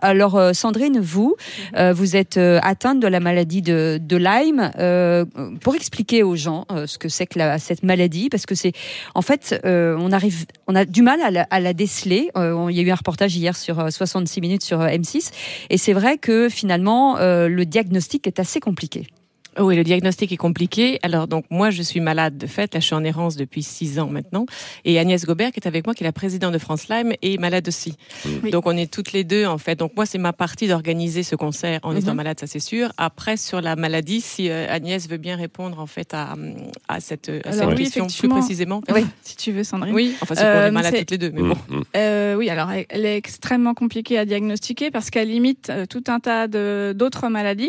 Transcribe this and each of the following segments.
Alors Sandrine, vous êtes atteinte de la maladie de Lyme. Pour expliquer aux gens ce que c'est que cette maladie, parce que c'est en fait on a du mal à la déceler. Il y a eu un reportage hier sur 66 minutes sur M6 et c'est vrai que finalement le diagnostic est assez compliqué. Oui, le diagnostic est compliqué. Alors donc moi je suis malade de fait, là je suis en errance depuis 6 ans maintenant, et Agnès Gobert qui est avec moi, qui est la présidente de France Lyme, est malade aussi. Oui. Donc on est toutes les deux en fait. Donc moi c'est ma partie d'organiser ce concert en étant malade, ça c'est sûr. Après sur la maladie, si Agnès veut bien répondre en fait à cette question plus précisément. Oui, si tu veux Sandrine. Oui, enfin c'est qu'on est malade toutes les deux, mais bon. Oui, alors elle est extrêmement compliquée à diagnostiquer parce qu'elle limite tout un tas d'autres maladies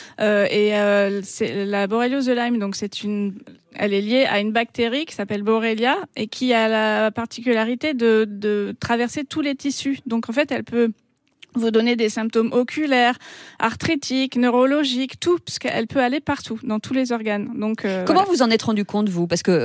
c'est la borréliose de Lyme, donc elle est liée à une bactérie qui s'appelle Borrelia et qui a la particularité de traverser tous les tissus. Donc en fait, elle peut vous donner des symptômes oculaires, arthritiques, neurologiques, tout, parce qu'elle peut aller partout, dans tous les organes. Donc, comment vous en êtes rendu compte, vous ? Parce que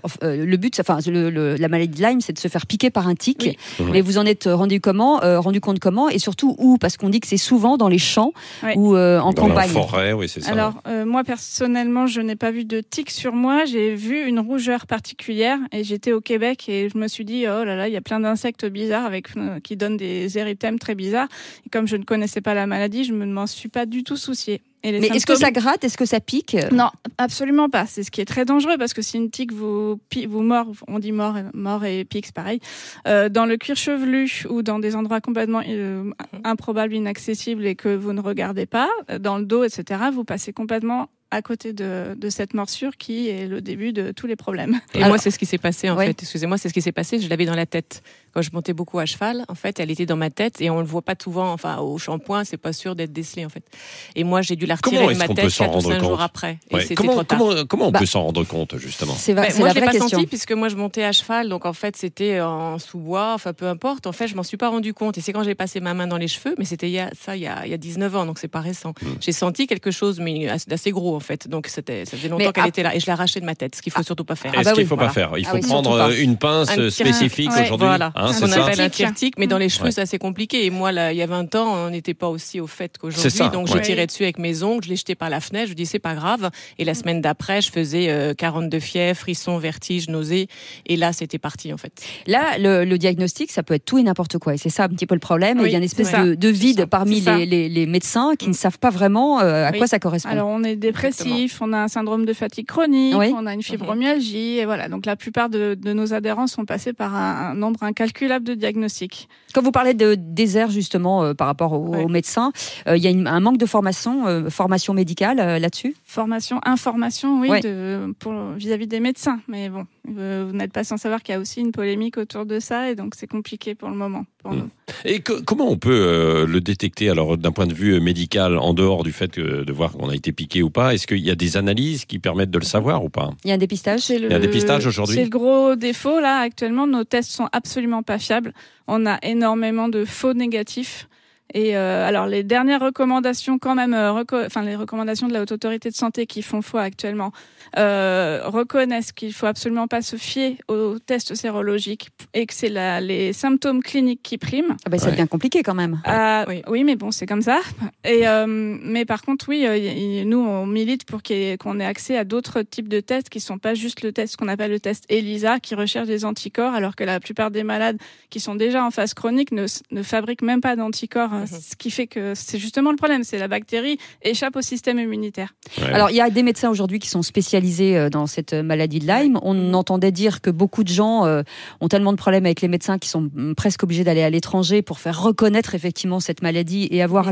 le but, la maladie de Lyme, c'est de se faire piquer par un tic. Oui. Mais vous en êtes rendu compte comment ? Et surtout où ? Parce qu'on dit que c'est souvent dans les champs ou en campagne. Dans la forêt, oui, c'est ça. Alors, moi, personnellement, je n'ai pas vu de tic sur moi. J'ai vu une rougeur particulière et j'étais au Québec et je me suis dit, oh là là, il y a plein d'insectes bizarres qui donnent des érythèmes très bizarres. Et comme je ne connaissais pas la maladie, je ne m'en suis pas du tout souciée. Mais est-ce que ça gratte ? Est-ce que ça pique ? Non, absolument pas. C'est ce qui est très dangereux parce que si une tique vous mord, on dit mort et pique, c'est pareil. Dans le cuir chevelu ou dans des endroits complètement improbables, inaccessibles et que vous ne regardez pas, dans le dos, etc., vous passez complètement à côté de cette morsure qui est le début de tous les problèmes. Et moi, c'est ce qui s'est passé, en fait. Excusez-moi, c'est ce qui s'est passé. Je l'avais dans la tête. Quand je montais beaucoup à cheval, en fait, elle était dans ma tête et on le voit pas souvent. Enfin, au shampoing, c'est pas sûr d'être décelé, en fait. Et moi, j'ai dû la retirer de ma tête 4 ou 5 jours après. Et c'était trop tard. Comment on peut s'en rendre compte, justement ? Moi, je l'ai pas senti puisque moi, je montais à cheval. Donc, en fait, c'était en sous-bois. Enfin, peu importe. En fait, je m'en suis pas rendu compte. Et c'est quand j'ai passé ma main dans les cheveux, mais c'était il y a 19 ans, donc c'est pas récent. J'ai senti quelque chose, mais d'assez gros, en fait. Donc, ça faisait longtemps qu'elle était là. Et je l'ai arrachée de ma tête, ce qu'il faut surtout pas faire. Ce qu'il faut pas faire. Il faut prendre une pince spécifique aujourd'hui. Voilà. Ce qu'on appelle un tic, mais dans les cheveux, c'est assez compliqué. Et moi, là, il y a 20 ans, on n'était pas aussi au fait qu'aujourd'hui. Donc, je tirais dessus avec mes ongles, je l'ai jeté par la fenêtre, je dis c'est pas grave. Et la semaine d'après, je faisais 42 fièvres, frissons, vertiges, nausées. Et là, c'était parti, en fait. Là, le diagnostic, ça peut être tout et n'importe quoi. Et c'est ça un petit peu le problème. Il y a une espèce de vide parmi les médecins qui ne savent pas vraiment à quoi ça correspond. Alors, on est dépressif, on a un syndrome de fatigue chronique, on a une fibromyalgie. Et voilà. Donc, la plupart de nos adhérents sont passés par un nombre incalculable de diagnostics. Quand vous parlez de désert justement par rapport aux médecins, il y a un manque de formation médicale là-dessus ? Information, oui, vis-à-vis des médecins. Mais bon, vous n'êtes pas sans savoir qu'il y a aussi une polémique autour de ça et donc c'est compliqué pour le moment. Et comment on peut le détecter alors d'un point de vue médical en dehors du fait de voir qu'on a été piqué ou pas ? Est-ce qu'il y a des analyses qui permettent de le savoir ou pas ? Il y a un dépistage ? Il y a un dépistage aujourd'hui ? C'est le gros défaut là actuellement. Nos tests sont absolument pas fiables. On a énormément de faux négatifs. Et alors les dernières recommandations quand même, les recommandations de la Haute Autorité de Santé qui font foi actuellement reconnaissent qu'il faut absolument pas se fier aux tests sérologiques et que c'est les symptômes cliniques qui priment. Ça devient compliqué quand même. Oui, mais bon, c'est comme ça. Et mais par contre, nous on milite pour qu'on ait accès à d'autres types de tests qui sont pas juste le test qu'on appelle le test ELISA qui recherche des anticorps, alors que la plupart des malades qui sont déjà en phase chronique ne fabriquent même pas d'anticorps. Ce qui fait que c'est justement le problème, c'est la bactérie échappe au système immunitaire. Alors il y a des médecins aujourd'hui qui sont spécialisés dans cette maladie de Lyme. On entendait dire que beaucoup de gens ont tellement de problèmes avec les médecins qu'ils sont presque obligés d'aller à l'étranger pour faire reconnaître effectivement cette maladie et avoir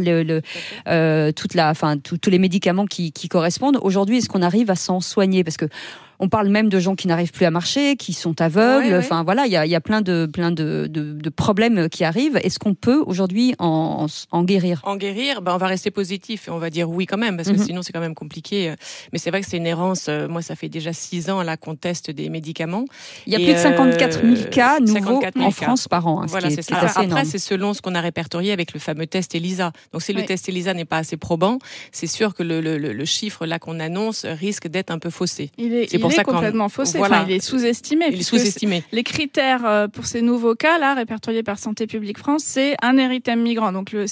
tous les médicaments qui correspondent. Aujourd'hui, est-ce qu'on arrive à s'en soigner ? Parce que on parle même de gens qui n'arrivent plus à marcher, qui sont aveugles. Enfin voilà, il y a plein de problèmes qui arrivent. Est-ce qu'on peut aujourd'hui en guérir ? En guérir, on va rester positif et on va dire oui quand même, parce que sinon c'est quand même compliqué. Mais c'est vrai que c'est une errance. Moi, ça fait déjà 6 ans là qu'on teste des médicaments. Il y a plus de 54 000 cas nouveaux en France par an. Voilà, c'est ça. Après, c'est selon ce qu'on a répertorié avec le fameux test ELISA. Donc si le test ELISA n'est pas assez probant, c'est sûr que le chiffre là qu'on annonce risque d'être un peu faussé. C'est pour il ça est complètement faussé. Voilà. Enfin, il est sous-estimé. Il est sous-estimé. Les critères pour ces nouveaux cas là répertoriés par Santé publique France, c'est un érythème migrant. Donc le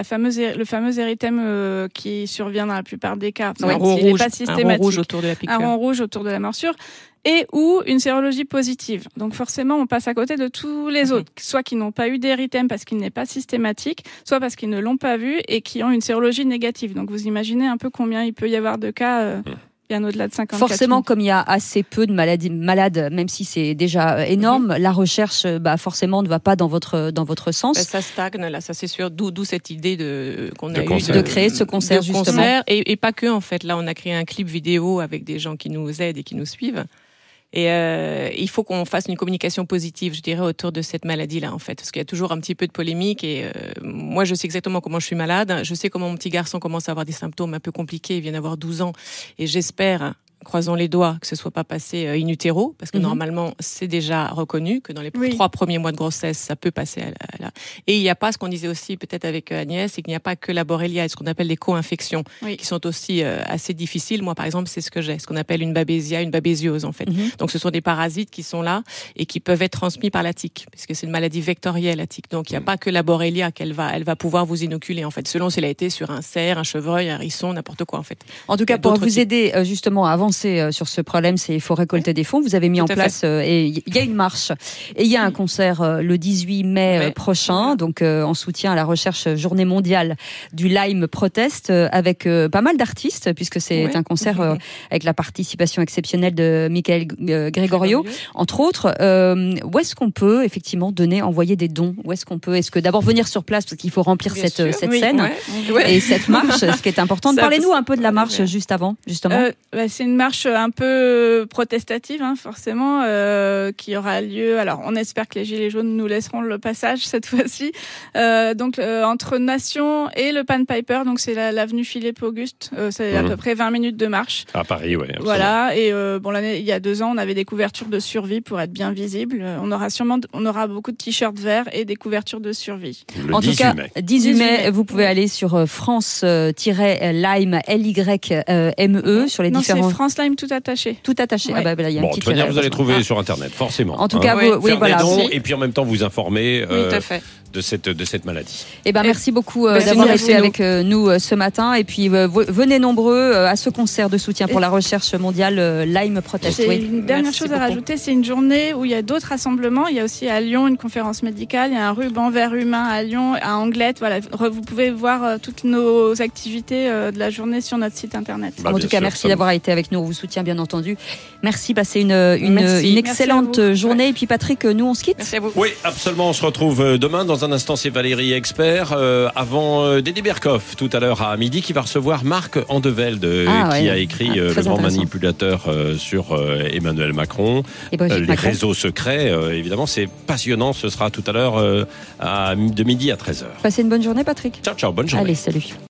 fameux érythème qui survient dans la plupart des cas. Un rond il n'est rouge, pas un systématique. rond rouge autour de la piqûre. Un rond rouge autour de la morsure. Et ou une sérologie positive. Donc forcément, on passe à côté de tous les autres, soit qui n'ont pas eu d'érythème parce qu'il n'est pas systématique, soit parce qu'ils ne l'ont pas vu et qui ont une sérologie négative. Donc vous imaginez un peu combien il peut y avoir de cas bien au-delà de 54 Forcément, 000. comme il y a assez peu de malades, même si c'est déjà énorme, la recherche, forcément, ne va pas dans votre sens. Ça stagne, là, ça c'est sûr. D'où cette idée qu'on a eu de créer ce concert, justement. Et pas que, en fait. Là, on a créé un clip vidéo avec des gens qui nous aident et qui nous suivent. Et il faut qu'on fasse une communication positive, je dirais, autour de cette maladie-là, en fait, parce qu'il y a toujours un petit peu de polémique. Et moi, je sais exactement comment je suis malade. Je sais comment mon petit garçon commence à avoir des symptômes un peu compliqués. Il vient d'avoir 12 ans, et j'espère, croisons les doigts, que ce soit pas passé in utero, parce que normalement, c'est déjà reconnu que dans les 3 premiers mois de grossesse, ça peut passer à la... Et il n'y a pas ce qu'on disait aussi peut-être avec Agnès, c'est qu'il n'y a pas que la borrelia, ce qu'on appelle les co-infections, qui sont aussi assez difficiles. Moi, par exemple, c'est ce que j'ai, ce qu'on appelle une babésia, une babésiose, en fait. Donc, ce sont des parasites qui sont là et qui peuvent être transmis par la tique, puisque c'est une maladie vectorielle, la tique. Donc, il n'y a pas que la borrelia elle va pouvoir vous inoculer, en fait, selon si elle a été sur un cerf, un chevreuil, un hérisson, n'importe quoi, en fait. En tout cas, pour vous aider justement à avancer sur ce problème, il faut récolter des fonds. Vous avez mis en place, et il y a une marche et il y a un concert le 18 mai prochain, donc en soutien à la recherche journée mondiale du Lyme Protest, avec pas mal d'artistes, puisque c'est un concert avec la participation exceptionnelle de Michael Gregorio, entre autres. Où est-ce qu'on peut effectivement envoyer des dons? Où est-ce qu'on peut, est-ce que d'abord venir sur place, parce qu'il faut remplir cette scène et cette marche, ce qui est important. Parlez-nous un peu de la marche juste avant, justement. C'est une marche un peu protestative, forcément, qui aura lieu. Alors, on espère que les Gilets jaunes nous laisseront le passage cette fois-ci. Donc, entre Nation et le Pan Piper, donc c'est l'avenue Philippe-Auguste. C'est à peu près 20 minutes de marche. À Paris, oui. Voilà. Et l'année, il y a 2 ans, on avait des couvertures de survie pour être bien visible. On aura beaucoup de t-shirts verts et des couvertures de survie. En tout cas, 18 mai, vous pouvez aller sur France-Lyme, Lyme sur les différents. Non, c'est France Lyme tout attaché. Tout attaché. Ouais. Il y a un petit de toute manière, vous allez trouver sur Internet, forcément. En tout cas, voilà. Et puis en même temps, vous informer tout à fait. de cette maladie. Merci beaucoup d'avoir été avec nous ce matin. Et puis, venez nombreux à ce concert de soutien pour la recherche mondiale Lyme Protest. J'ai une dernière chose à rajouter, c'est une journée où il y a d'autres rassemblements. Il y a aussi à Lyon une conférence médicale, il y a un ruban vert humain à Lyon, à Anglet. Voilà, vous pouvez voir toutes nos activités de la journée sur notre site internet. En tout cas, merci d'avoir été avec nous. On vous soutient, bien entendu. Merci, passez une excellente journée. Et puis Patrick, nous on se quitte. Merci à vous. Oui, absolument. On se retrouve demain. Dans un instant, c'est Valérie Expert. Avant Dédé Berkoff, tout à l'heure à midi, qui va recevoir Marc Andevelde, qui a écrit Le grand manipulateur sur Emmanuel Macron. Les réseaux secrets, évidemment, c'est passionnant. Ce sera tout à l'heure de midi à 13h. Passez une bonne journée, Patrick. Ciao, bonne journée. Allez, salut.